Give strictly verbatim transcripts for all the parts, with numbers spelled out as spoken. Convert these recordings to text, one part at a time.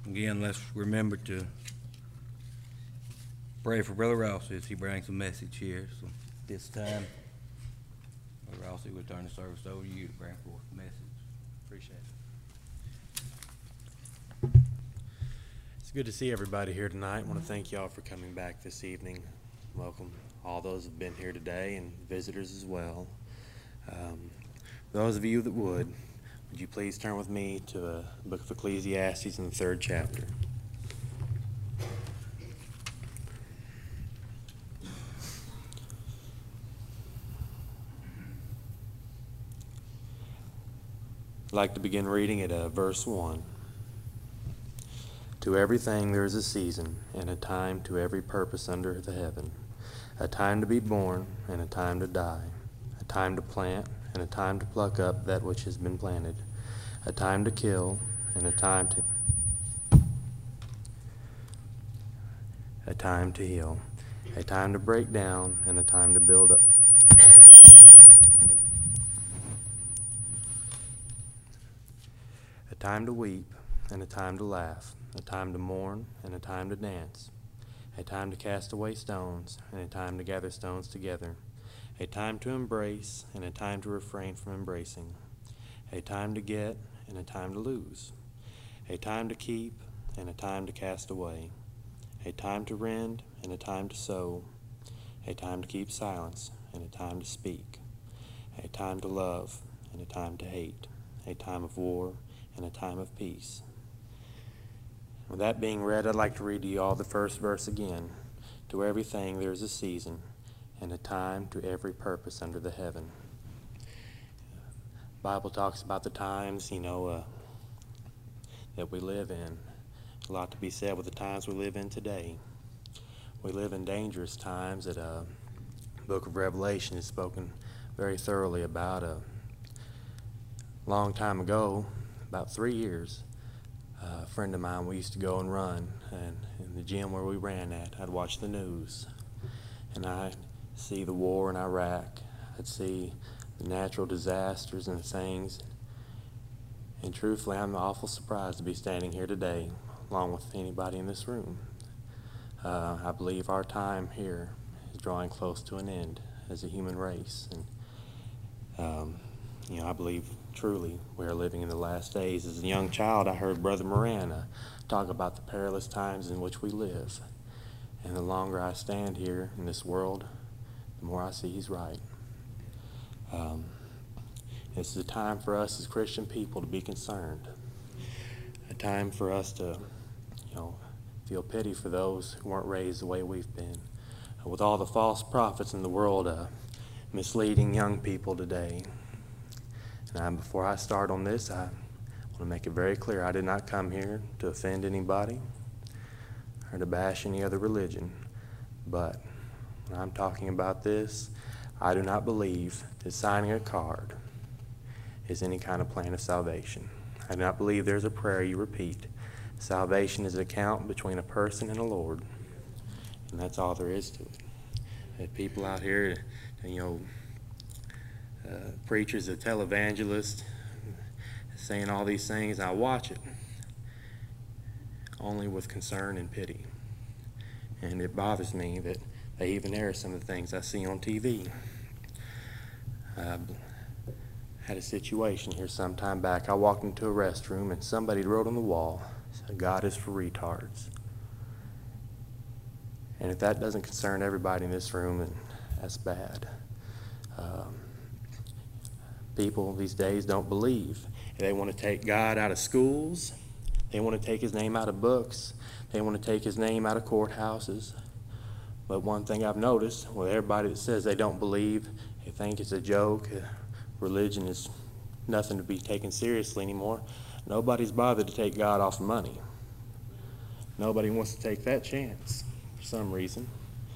Again, let's remember to pray for Brother Rossi as he brings a message here. So this time, Brother Rossi, we'll turn the service over to you to bring forth the message. Appreciate it. It's good to see everybody here tonight. I want to thank y'all for coming back this evening. Welcome all those who have been here today and visitors as well. Um, those of you that would, would you please turn with me to the book of Ecclesiastes in the third chapter. I'd like to begin reading at uh, verse one. To everything there is a season, and a time to every purpose under the heaven, a time to be born, and a time to die, a time to plant, and a time to pluck up that which has been planted, a time to kill, and a time to a time to heal, a time to break down, and a time to build up. A time to weep, and a time to laugh, a time to mourn, and a time to dance, a time to cast away stones, and a time to gather stones together, a time to embrace, and a time to refrain from embracing, a time to get, and a time to lose, a time to keep, and a time to cast away, a time to rend, and a time to sow, a time to keep silence, and a time to speak, a time to love, and a time to hate, a time of war, and a time of peace. With that being read, I'd like to read to you all the first verse again. To everything there is a season, and a time to every purpose under the heaven. The Bible talks about the times, you know, uh, that we live in. A lot to be said with the times we live in today. We live in dangerous times that uh, the book of Revelation has spoken very thoroughly about. A long time ago, about three years, Uh, a friend of mine, we used to go and run, and in the gym where we ran at, I'd watch the news, and I'd see the war in Iraq. I'd see the natural disasters and things, and truthfully, I'm awful surprised to be standing here today, along with anybody in this room. Uh, I believe our time here is drawing close to an end as a human race, and um, you know, I believe truly we are living in the last days. As a young child, I heard Brother Moran uh, talk about the perilous times in which we live. And the longer I stand here in this world, the more I see he's right. Um, this is a time for us as Christian people to be concerned. A time for us to, you know, feel pity for those who weren't raised the way we've been. Uh, with all the false prophets in the world uh, misleading young people today. Now, before I start on this, I want to make it very clear. I did not come here to offend anybody or to bash any other religion. But when I'm talking about this, I do not believe that signing a card is any kind of plan of salvation. I do not believe there's a prayer you repeat. Salvation is an account between a person and a Lord. And that's all there is to it. There are people out here, you know, Uh, preachers that televangelists saying all these things. I watch it only with concern and pity, and it bothers me that they even air some of the things I see on T V. I had a situation here some time back. I walked into a restroom and somebody wrote on the wall, "God is for retards." And if that doesn't concern everybody in this room, then that's bad. Um, People these days don't believe. They want to take God out of schools. They want to take his name out of books. They want to take his name out of courthouses. But one thing I've noticed, with everybody that says they don't believe, they think it's a joke, uh, religion is nothing to be taken seriously anymore, nobody's bothered to take God off of money. Nobody wants to take that chance for some reason.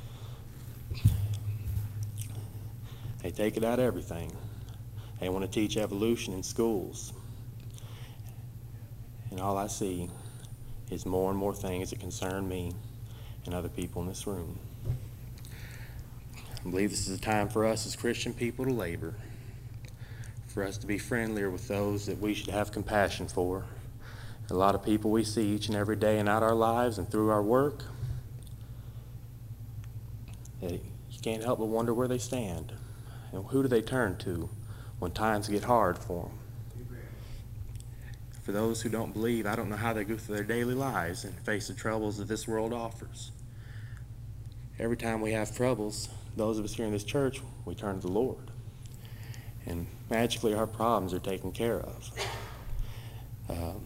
They take it out of everything. They want to teach evolution in schools. And all I see is more and more things that concern me and other people in this room. I believe this is a time for us as Christian people to labor, for us to be friendlier with those that we should have compassion for, A lot of people we see each and every day in out our lives and through our work, you can't help but wonder where they stand and who do they turn to when times get hard for them. For those who don't believe, I don't know how they go through their daily lives and face the troubles that this world offers. Every time we have troubles, those of us here in this church, we turn to the Lord. And magically our problems are taken care of. Um,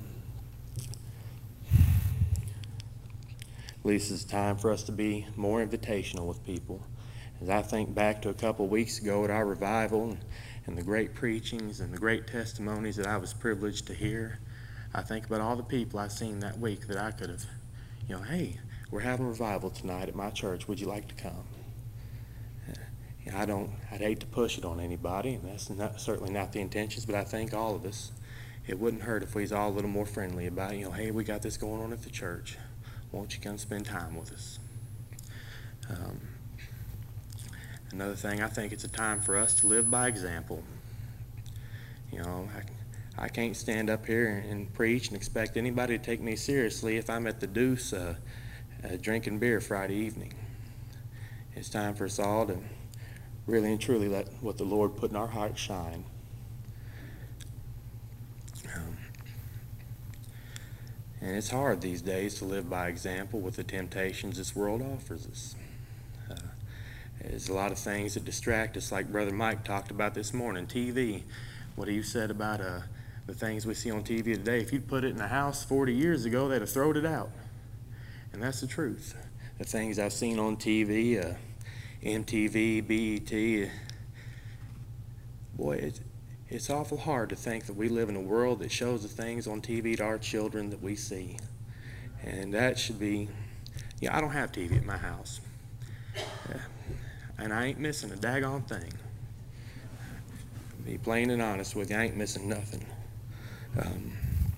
at least it's time for us to be more invitational with people. As I think back to a couple weeks ago at our revival and, and the great preachings and the great testimonies that I was privileged to hear, I think about all the people I've seen that week that I could have, you know, hey, we're having a revival tonight at my church. Would you like to come? Uh, you know, I don't, I'd hate to push it on anybody, and that's not, certainly not the intentions, but I think all of us, it wouldn't hurt if we was all a little more friendly about it. You know, hey, we got this going on at the church. Won't you come spend time with us? Um, another thing, I think it's a time for us to live by example. You know, I, I can't stand up here and preach and expect anybody to take me seriously if I'm at the Deuce uh, uh, drinking beer Friday evening. It's time for us all to really and truly let what the Lord put in our hearts shine. Um, and it's hard these days to live by example with the temptations this world offers us. Uh, there's a lot of things that distract us, like Brother Mike talked about this morning. T V, what he said about uh, the things we see on T V today. If you'd put it in a house forty years ago, they'd have thrown it out. And that's the truth. The things I've seen on T V, uh, M T V, B E T, boy, it's, it's awful hard to think that we live in a world that shows the things on T V to our children that we see. And that should be, yeah, I don't have T V at my house. Uh, and I ain't missing a daggone thing. Be plain and honest with you, I ain't missing nothing. Um,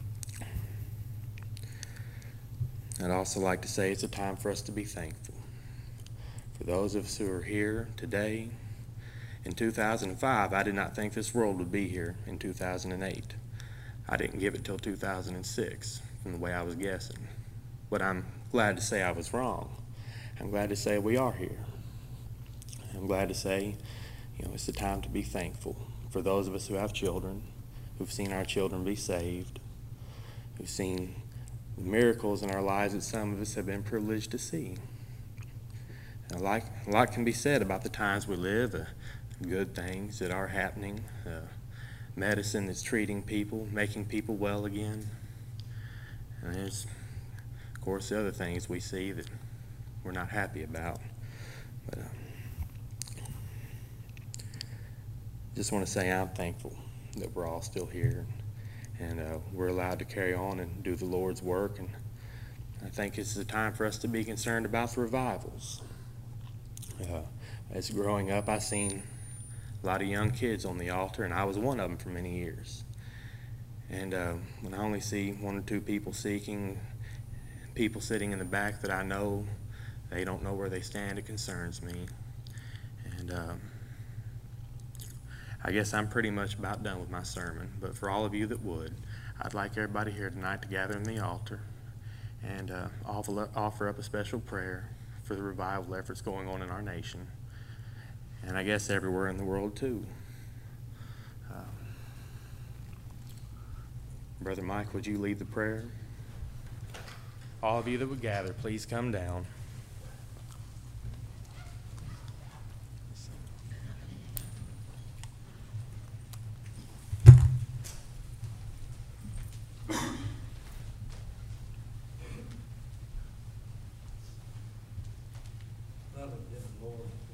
I'd also like to say it's a time for us to be thankful. For those of us who are here today, in two thousand five, I did not think this world would be here in two thousand eight. I didn't give it till two thousand six from the way I was guessing. But I'm glad to say I was wrong. I'm glad to say we are here. I'm glad to say, you know, it's the time to be thankful. For those of us who have children, who've seen our children be saved, who've seen the miracles in our lives that some of us have been privileged to see. A lot, a lot can be said about the times we live, uh, good things that are happening, uh, medicine that's treating people, making people well again. And there's, of course, the other things we see that we're not happy about. But uh, just want to say I'm thankful that we're all still here and uh, we're allowed to carry on and do the Lord's work. And I think it's a time for us to be concerned about the revivals. Uh, as growing up, I seen a lot of young kids on the altar, and I was one of them for many years. And uh, when I only see one or two people seeking, people sitting in the back that I know, they don't know where they stand, it concerns me. And um, I guess I'm pretty much about done with my sermon, but for all of you that would, I'd like everybody here tonight to gather in the altar and uh, offer, offer up a special prayer for the revival efforts going on in our nation, and I guess everywhere in the world too. Uh, Brother Mike, would you lead the prayer? All of you that would gather, please come down. Father, dear Lord,